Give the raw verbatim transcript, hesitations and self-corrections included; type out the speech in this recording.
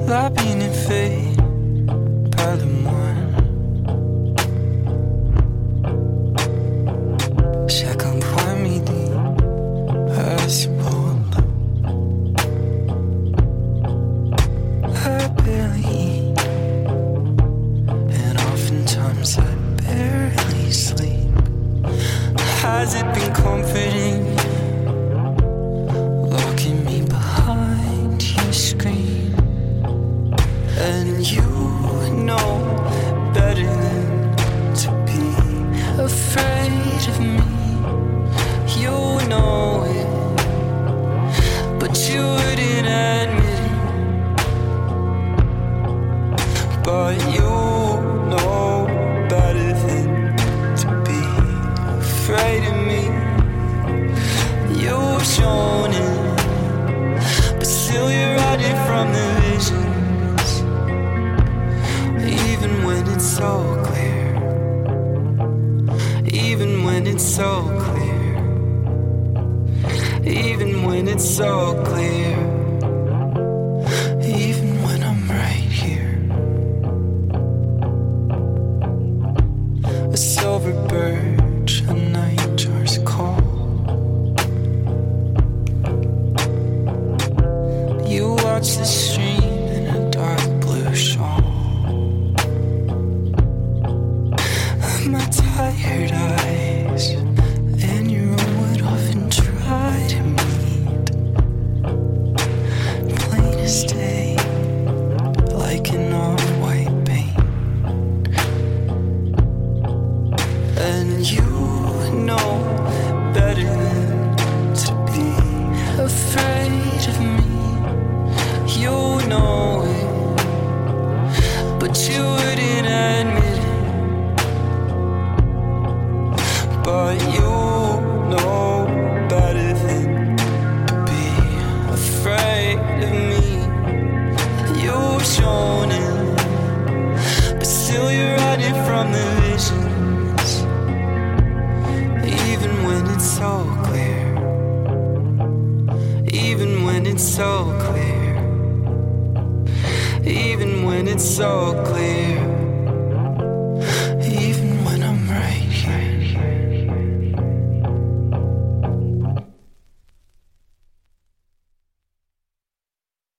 La bien est fait, parle-moi. Chacun point midi, à ce monde. I barely eat, and oftentimes I barely sleep. Has it been comforting? Looking me behind your screen, and you know better than to be afraid of me. You know it, but you wouldn't admit it. But you know better than to be afraid of me. You've shown it, but still you're hiding from the visions, even when it's so clear. Even when it's so clear. Even when it's so clear. Even when I'm right here. A silver birch, a nightjar's call. You watch the stream in a dark blue shawl. My tired eyes and your own would often try to meet. Plain as day, like an off-white paint. And you know better than to be afraid of me. You know it, but you wouldn't admit it. But you know better than to be afraid of me. You've shown it, but still you're hiding from the visions, even when it's so clear. Even when it's so clear. Even when it's so clear.